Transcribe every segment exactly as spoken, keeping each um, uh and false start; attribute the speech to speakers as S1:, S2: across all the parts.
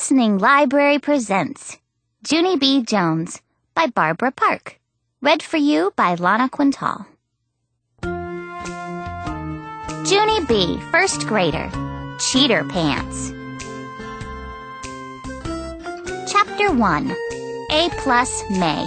S1: Listening Library presents Junie B. Jones by Barbara Park. Read for you by Lana Quintal. Junie B., first grader, Cheater Pants. Chapter one, A plus May.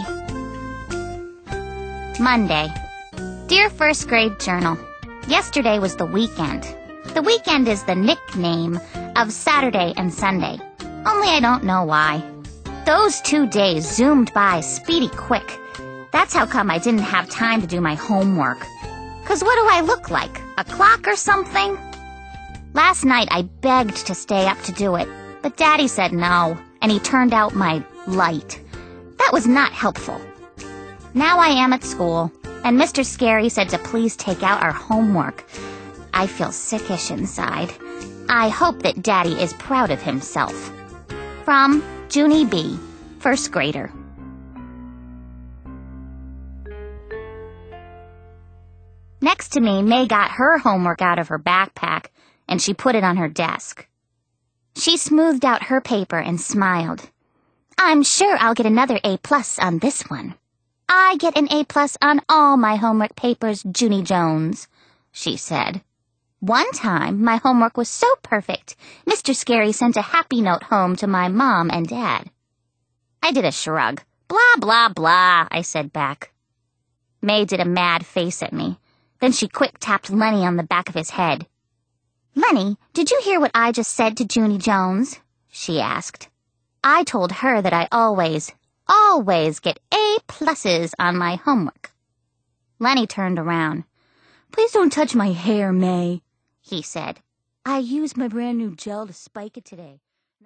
S1: Monday. Dear First Grade Journal, yesterday was the weekend. The weekend is the nickname of Saturday and Sunday. Only I don't know why. Those two days zoomed by speedy quick. That's how come I didn't have time to do my homework. 'Cause what do I look like? A clock or something? Last night I begged to stay up to do it, but Daddy said no, and he turned out my light. That was not helpful. Now I am at school, and Mister Scary said to please take out our homework. I feel sickish inside. I hope that Daddy is proud of himself. From Junie B., first grader. Next to me, May got her homework out of her backpack, and she put it on her desk. She smoothed out her paper and smiled. I'm sure I'll get another A plus on this one. I get an A plus on all my homework papers, Junie Jones, she said. One time, my homework was so perfect, Mister Scary sent a happy note home to my mom and dad. I did a shrug. Blah, blah, blah, I said back. May did a mad face at me. Then she quick tapped Lenny on the back of his head. Lenny, did you hear what I just said to Junie Jones? She asked. I told her that I always, always get A pluses on my homework. Lenny turned around. Please don't touch my hair, May, he said. I used my brand new gel to spike it today.